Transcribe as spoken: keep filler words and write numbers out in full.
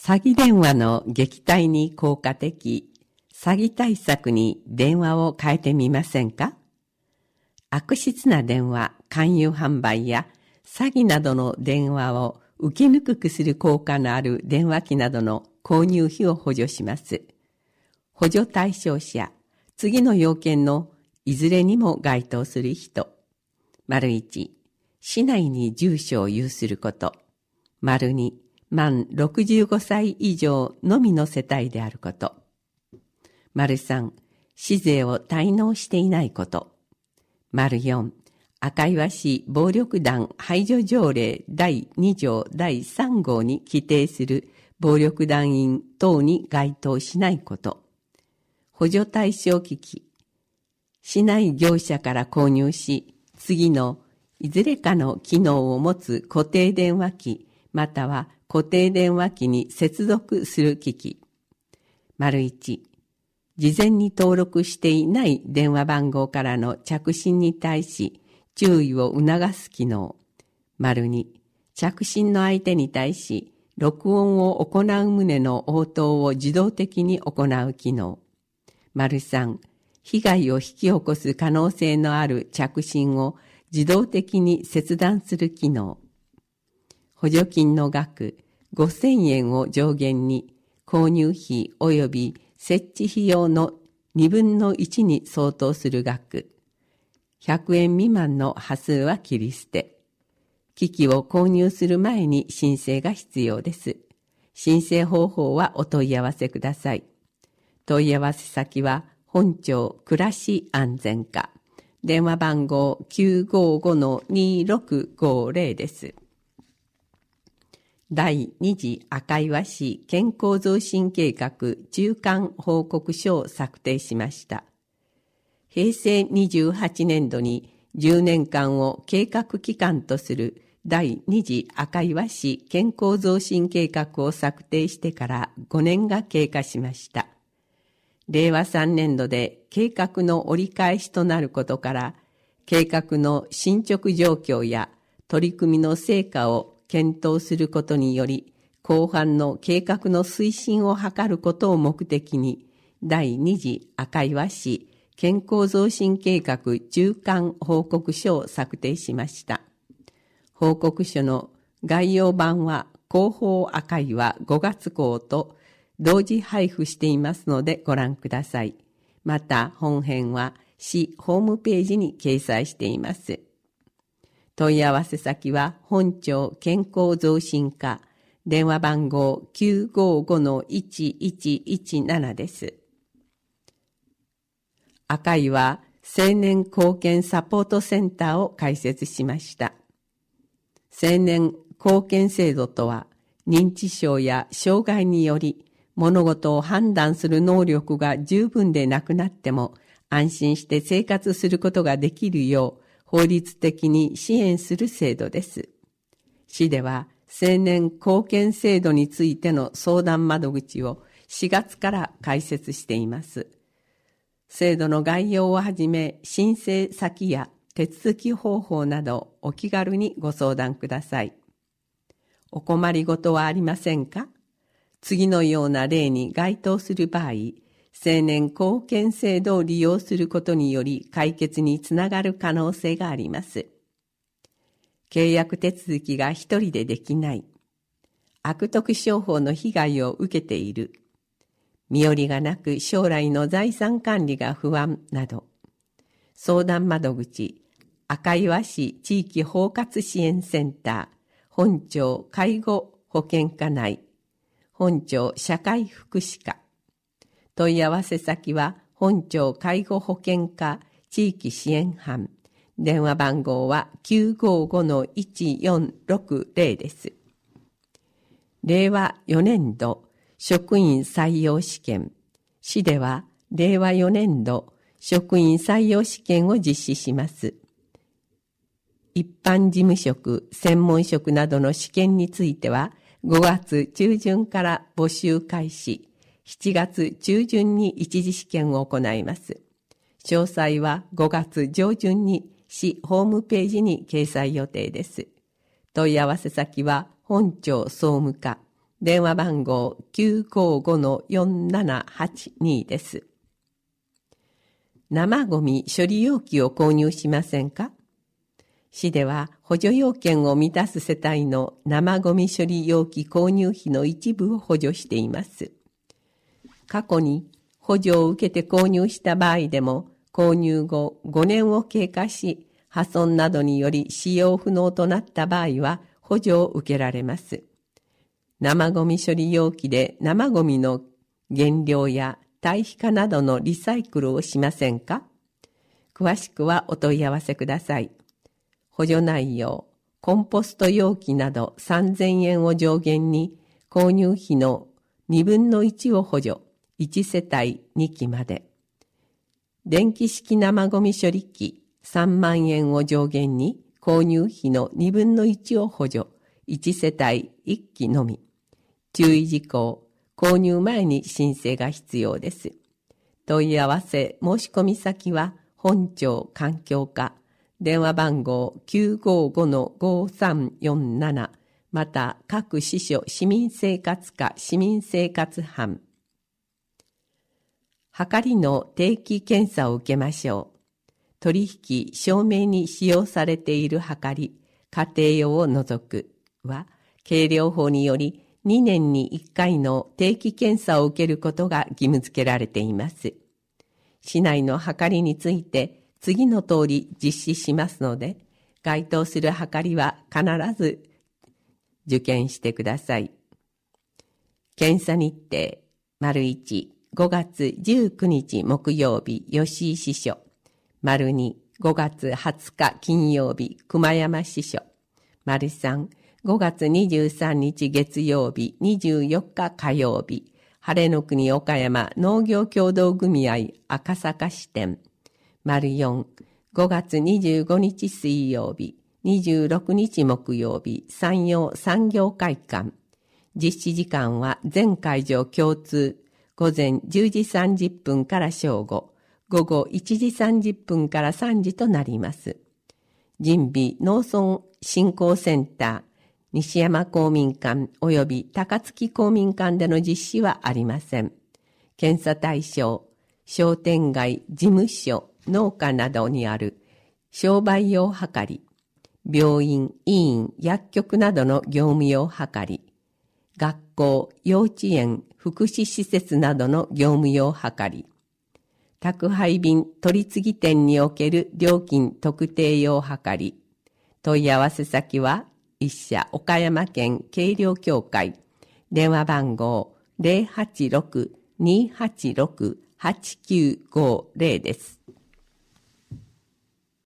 詐欺電話の撃退に効果的、詐欺対策に電話を変えてみませんか？悪質な電話、勧誘販売や詐欺などの電話を受けにくくする効果のある電話機などの購入費を補助します。補助対象者、次の要件のいずれにも該当する人。丸いち、市内に住所を有すること。丸に、満ろくじゅうごさい以上のみの世帯であること。丸さん、市税を滞納していないこと。丸よん、赤岩市暴力団排除条例だいに条だいさん号に規定する暴力団員等に該当しないこと。補助対象機器。市内業者から購入し、次のいずれかの機能を持つ固定電話機、または固定電話機に接続する機器。丸いち、事前に登録していない電話番号からの着信に対し注意を促す機能。丸に、着信の相手に対し録音を行う旨の応答を自動的に行う機能。丸さん、被害を引き起こす可能性のある着信を自動的に切断する機能。補助金の額ごせんえんを上限に購入費及び設置費用のにぶんのいちに相当する額。ひゃくえん未満の端数は切り捨て。機器を購入する前に申請が必要です。申請方法はお問い合わせください。問い合わせ先は本庁暮らし安全課。電話番号 きゅうごごのにろくごぜろ です。だいに次赤岩市健康増進計画中間報告書を策定しました。へいせいにじゅうはちねんどにじゅうねんかんを計画期間とするだいに次赤岩市健康増進計画を策定してからごねんが経過しました。れいわさんねんどで計画の折り返しとなることから、計画の進捗状況や取り組みの成果を検討することにより、後半の計画の推進を図ることを目的に、だいに次赤岩市健康増進計画中間報告書を策定しました。報告書の概要版は広報赤岩ごがつ号と同時配布していますのでご覧ください。また本編は市ホームページに掲載しています。問い合わせ先は本庁健康増進課、電話番号 きゅうごごのいちいちいちなな です。赤岩青年貢献サポートセンターを開設しました。青年貢献制度とは、認知症や障害により物事を判断する能力が十分でなくなっても安心して生活することができるよう法律的に支援する制度です。市では青年貢献制度についての相談窓口をしがつから開設しています。制度の概要をはじめ申請先や手続き方法などお気軽にご相談ください。お困りごとはありませんか？次のような例に該当する場合、青年貢献制度を利用することにより解決につながる可能性があります。契約手続きが一人でできない。悪徳商法の被害を受けている。身寄りがなく将来の財産管理が不安など。相談窓口、赤岩市地域包括支援センター、本庁介護保険課内、本庁社会福祉課。問い合わせ先は本庁介護保険課地域支援班。電話番号は きゅうごごのいちよんろくぜろ です。れいわよねんど職員採用試験。市ではれいわよねんど職員採用試験を実施します。一般事務職、専門職などの試験についてはごがつちゅうじゅんから募集開始。しちがつちゅうじゅんに一次試験を行います。詳細はごがつ上旬に市ホームページに掲載予定です。問い合わせ先は本庁総務課、 電話番号 きゅうごごのよんななはちに です。生ゴミ処理容器を購入しませんか？市では補助要件を満たす世帯の生ゴミ処理容器購入費の一部を補助しています。過去に補助を受けて購入した場合でも、購入後ごねんを経過し、破損などにより使用不能となった場合は補助を受けられます。生ゴミ処理容器で生ゴミの原料や堆肥化などのリサイクルをしませんか？詳しくはお問い合わせください。補助内容、コンポスト容器などさんぜんえんを上限に購入費のにぶんのいちを補助、いちせたいにきまで。電気式生ゴミ処理機さんまんえんを上限に購入費のにぶんのいちを補助、いちせたいいっきのみ。注意事項、購入前に申請が必要です。問い合わせ申し込み先は本庁環境課、電話番号 きゅうごごのごさんよんなな、また各支所市民生活課市民生活班。はかりの定期検査を受けましょう。取引証明に使用されているはかり、家庭用を除くは、計量法によりにねんにいっかいの定期検査を受けることが義務付けられています。市内のはかりについて次の通り実施しますので、該当するはかりは必ず受験してください。検査日程、丸いち、ごがつじゅうくにち木曜日、吉井支所。丸に、ごがつはつか金曜日、熊山支所。丸さん、ごがつにじゅうさんにち月曜日、にじゅうよっか火曜日、晴れの国岡山農業協同組合赤坂支店。丸よん、ごがつにじゅうごにち水曜日、にじゅうろくにち木曜日、山陽産業会館。実施時間は全会場共通、午前じゅうじさんじゅっぷんから正午、午後いちじさんじゅっぷんからさんじとなります。神美農村振興センター、西山公民館及び高槻公民館での実施はありません。検査対象、商店街、事務所、農家などにある商売用はかり、病院、医院、薬局などの業務用はかり、学校、幼稚園、福祉施設などの業務用はかり、宅配便取り次ぎ店における料金特定用はかり、問い合わせ先は一社岡山県計量協会、電話番号 ゼロはちろく にーはちろく はちきゅうごゼロ です。